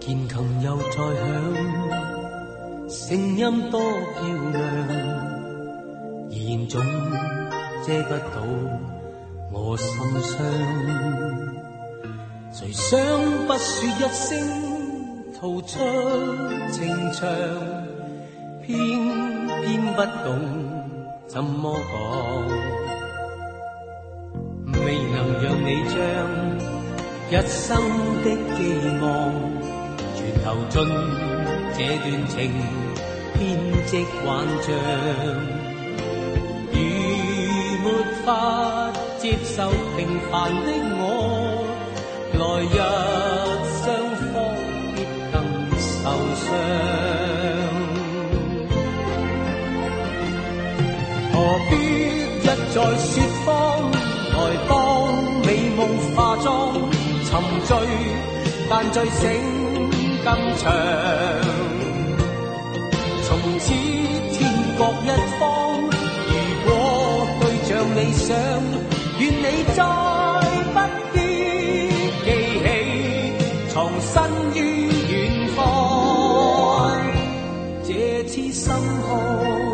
鍵琴又再響，聲音多漂亮，言總遮不到我心傷。誰想不說一聲，吐出情長，偏偏不懂怎麼講，未能讓你將一生的寄望全投進這段情，編織幻象。如沒法接受平凡的我，來日雙方必更受傷。何必一再說謊，來幫美夢化妝，沉醉但醉醒更長。從此天各一方，如果對象理想，願你再不必記起，藏身於遠方，這次心寒。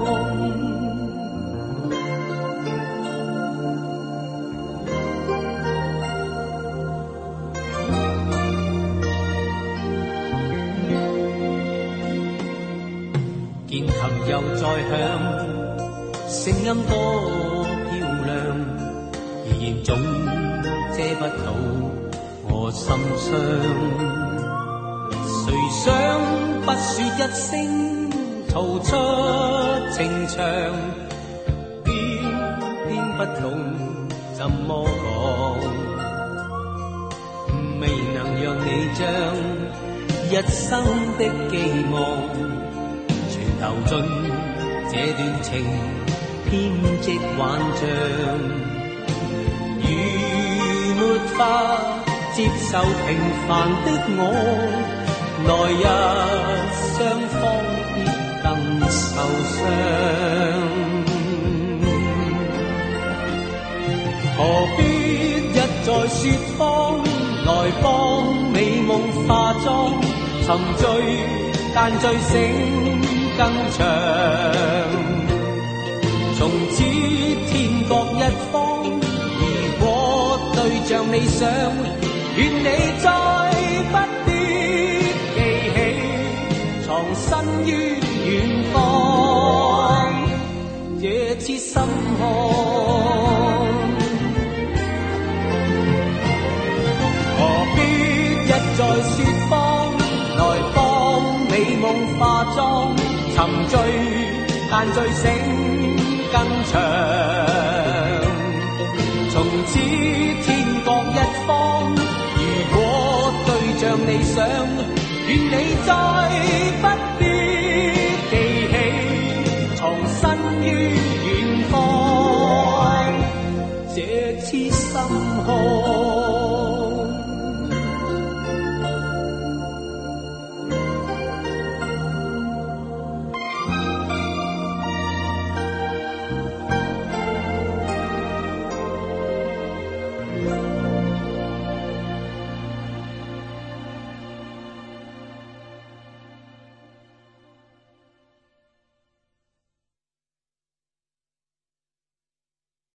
鍵琴又再響，聲音多漂亮，言總遮不到我心傷。誰想不說一聲，吐出情長，偏偏不懂怎麼講，未能讓你將一生的寄望投進這段情，編織幻象。如沒法接受平凡的我，來日雙方必更受傷。何必一再說謊，來幫美夢化妝，沉醉但醉醒更長。從此天各一方，如果對象理想，願你再不必記起，藏身於遠方，這次心寒。何必一再說謊，來幫美夢化妝，沉醉但醉醒更長。從此天各一方，如果對象理想，願你再不必記起，藏身於遠方，這次心寒。